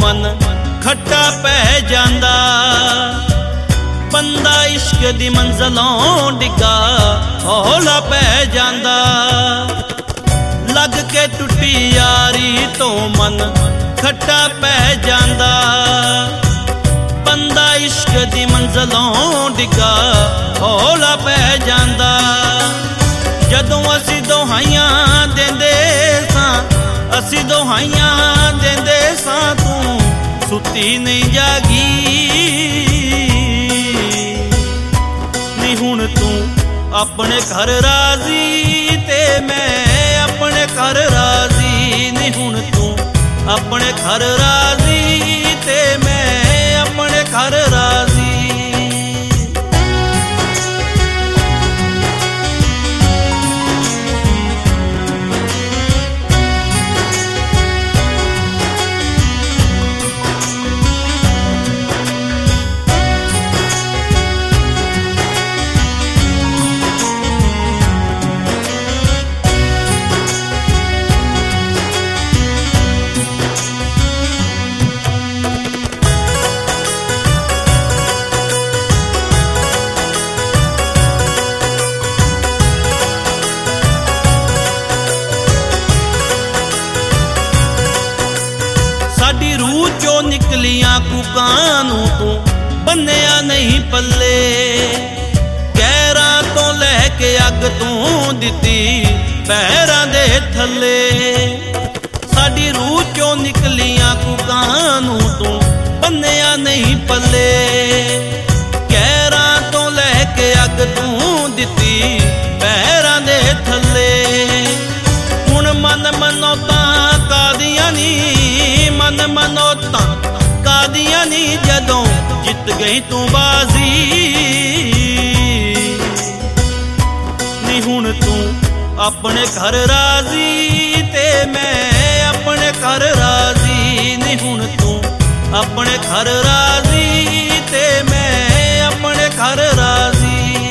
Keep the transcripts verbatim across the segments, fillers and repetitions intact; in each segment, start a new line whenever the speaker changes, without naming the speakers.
मन खट्टा पै जांदा। बंदा इश्क दी मंज़लों डिगा हौला पै जांदा। लग के टुटी यारी तो मन खट्टा पै जांदा। बंदा इश्क दी मंज़लों डिगा हौला पै जांदा। जदों असी दोहाइयां देंदे सां असी दोहाइयां देंदे सां तू सुती नहीं जागी। नी हुण तू अपने घर राजी ते मैं अपने घर राजी। नी हुण तू अपने घर राजी ते मैं अपने घर राजी। साडी रूह चो निकलियां कुकां तू बन्निया नहीं पल्ले। गैरां तो लैके अग तू दिती पैरां दे थल्ले। साडी रूह चो निकलियां कुकां तू बन्निया नहीं पल्ले। गैरां तो लैके अग तू दिती पैरां दे थल्ले। हुण मन मनौता कादियां नी मन मनौता कादियां नी जदों जित गई तू बाजी। नी हुण तू अपने घर राजी ते मैं अपने घर राजी। नी हुण तू अपने घर राजी ते मैं अपने घर राजी।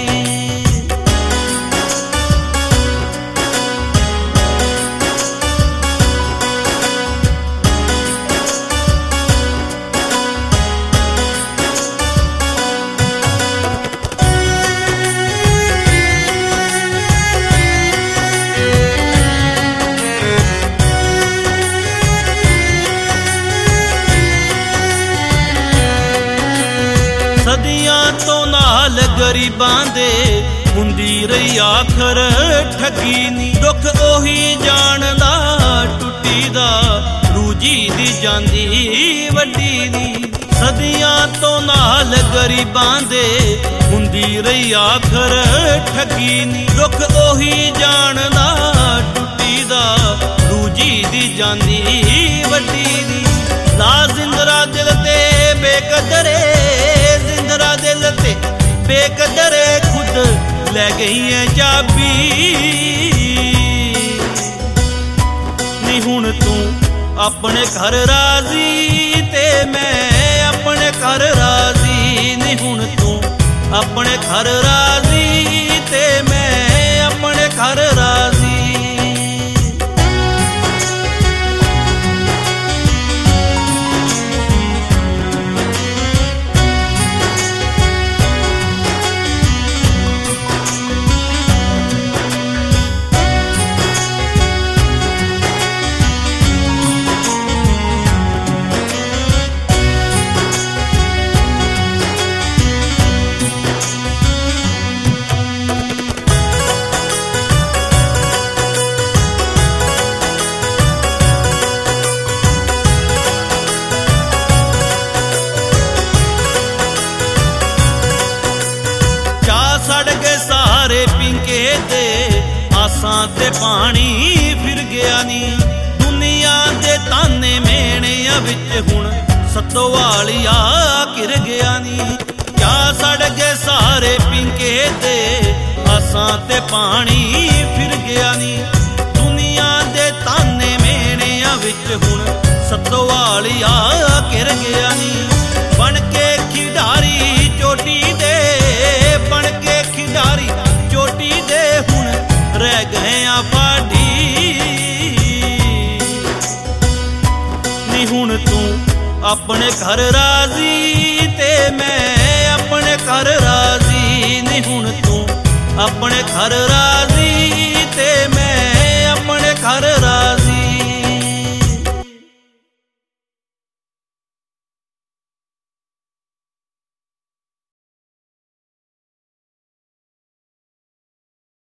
सदियां तो नाल गरीबां दे हुंदी रही आखर ठगी नी। दुख ओही जानदा टुटी दा रूजी दी जांदी वड्डी नी। सदियां तो नाल गरीबां दे हुंदी रही आखर ठगी नी। दुख ओही जानदा टुटी दा रूजी दी जांदी वड्डी नी। ला जिंदरा दिल ते बेकदरे जिंदरा दिल ते बेकदरे खुद ले गई है चाबी। नी हुण तू अपने घर राजी ते मैं अपने घर राजी। नी हुण तू अपने घर राजी ते मैं अपने घर राजी। आसां ते पानी फिर गया नी। दुनिया दे ताने मेहणियां विच हुण सत्तो वालिया घिर गया नी। क्या सड़ गए सारे पिंके दे आसां ते पानी फिर गया नी। दुनिया दे ताने मेहणियां विच हुण सत्तो वालिया घिर गया नी। बन के खिडारी चोटी दे बन के खिडारी चोटी दे हुण रह गए आ फाड़ी। नी हुण तू ਆਪਣੇ ਘਰ ਰਾਜ਼ੀ ਤੇ ਮੈਂ ਆਪਣੇ ਘਰ ਰਾਜ਼ੀ ਨੀ ਹੁਣ ਤੂੰ ਆਪਣੇ ਘਰ ਰਾਜ਼ੀ